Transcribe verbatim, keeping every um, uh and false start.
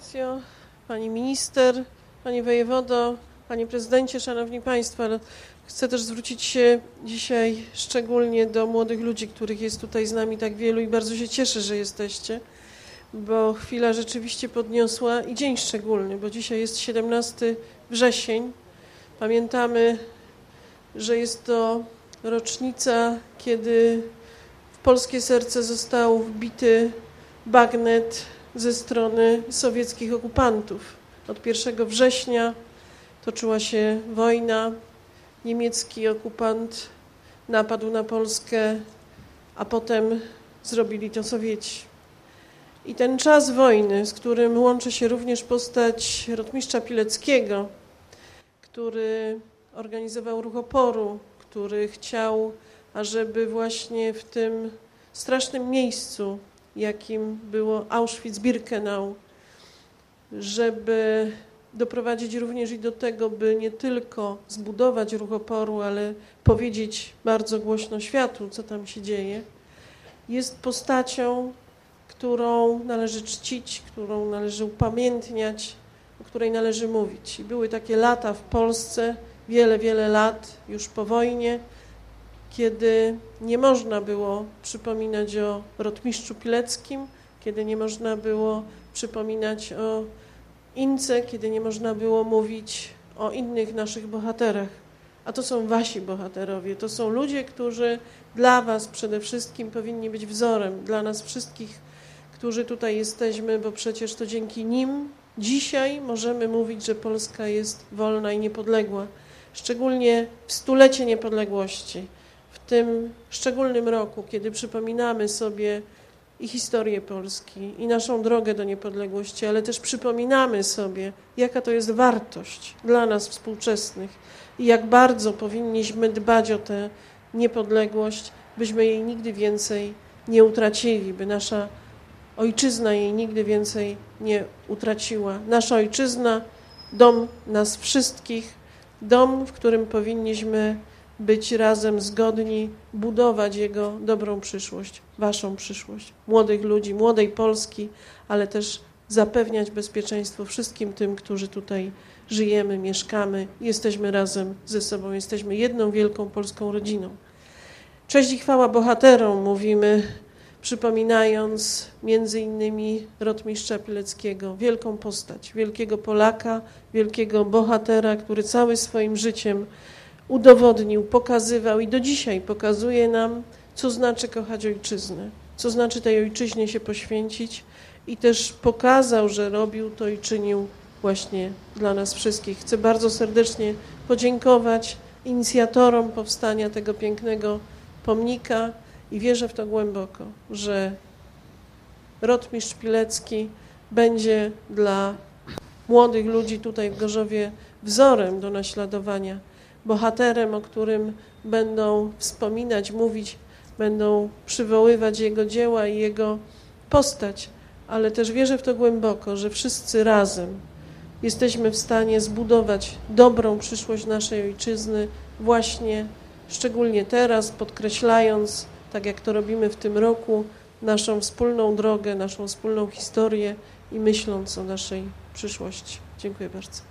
Ekscelencjo, Pani Minister, Panie Wojewodo, Panie Prezydencie, Szanowni Państwo, ale chcę też zwrócić się dzisiaj szczególnie do młodych ludzi, których jest tutaj z nami tak wielu i bardzo się cieszę, że jesteście, bo chwila rzeczywiście podniosła i dzień szczególny, bo dzisiaj jest siedemnasty wrzesień. Pamiętamy, że jest to rocznica, kiedy w polskie serce został wbity bagnet ze strony sowieckich okupantów. Od pierwszego września toczyła się wojna, niemiecki okupant napadł na Polskę, a potem zrobili to Sowieci. I ten czas wojny, z którym łączy się również postać rotmistrza Pileckiego, który organizował ruch oporu, który chciał, ażeby właśnie w tym strasznym miejscu, jakim było Auschwitz-Birkenau, żeby doprowadzić również i do tego, by nie tylko zbudować ruch oporu, ale powiedzieć bardzo głośno światu, co tam się dzieje, jest postacią, którą należy czcić, którą należy upamiętniać, o której należy mówić. I były takie lata w Polsce, wiele, wiele lat już po wojnie, kiedy nie można było przypominać o rotmistrzu Pileckim, kiedy nie można było przypominać o Ince, kiedy nie można było mówić o innych naszych bohaterach. A to są wasi bohaterowie, to są ludzie, którzy dla was przede wszystkim powinni być wzorem, dla nas wszystkich, którzy tutaj jesteśmy, bo przecież to dzięki nim dzisiaj możemy mówić, że Polska jest wolna i niepodległa. Szczególnie w stulecie niepodległości, w tym szczególnym roku, kiedy przypominamy sobie i historię Polski, i naszą drogę do niepodległości, ale też przypominamy sobie, jaka to jest wartość dla nas współczesnych i jak bardzo powinniśmy dbać o tę niepodległość, byśmy jej nigdy więcej nie utracili, by nasza ojczyzna jej nigdy więcej nie utraciła. Nasza ojczyzna, dom nas wszystkich, dom, w którym powinniśmy być razem zgodni, budować jego dobrą przyszłość, waszą przyszłość, młodych ludzi, młodej Polski, ale też zapewniać bezpieczeństwo wszystkim tym, którzy tutaj żyjemy, mieszkamy, jesteśmy razem ze sobą, jesteśmy jedną wielką polską rodziną. Cześć i chwała bohaterom, mówimy, przypominając między innymi rotmistrza Pileckiego, wielką postać, wielkiego Polaka, wielkiego bohatera, który cały swoim życiem udowodnił, pokazywał i do dzisiaj pokazuje nam, co znaczy kochać ojczyznę, co znaczy tej ojczyźnie się poświęcić i też pokazał, że robił to i czynił właśnie dla nas wszystkich. Chcę bardzo serdecznie podziękować inicjatorom powstania tego pięknego pomnika i wierzę w to głęboko, że rotmistrz Pilecki będzie dla młodych ludzi tutaj w Gorzowie wzorem do naśladowania, bohaterem, o którym będą wspominać, mówić, będą przywoływać jego dzieła i jego postać, ale też wierzę w to głęboko, że wszyscy razem jesteśmy w stanie zbudować dobrą przyszłość naszej ojczyzny właśnie, szczególnie teraz, podkreślając, tak jak to robimy w tym roku, naszą wspólną drogę, naszą wspólną historię i myśląc o naszej przyszłości. Dziękuję bardzo.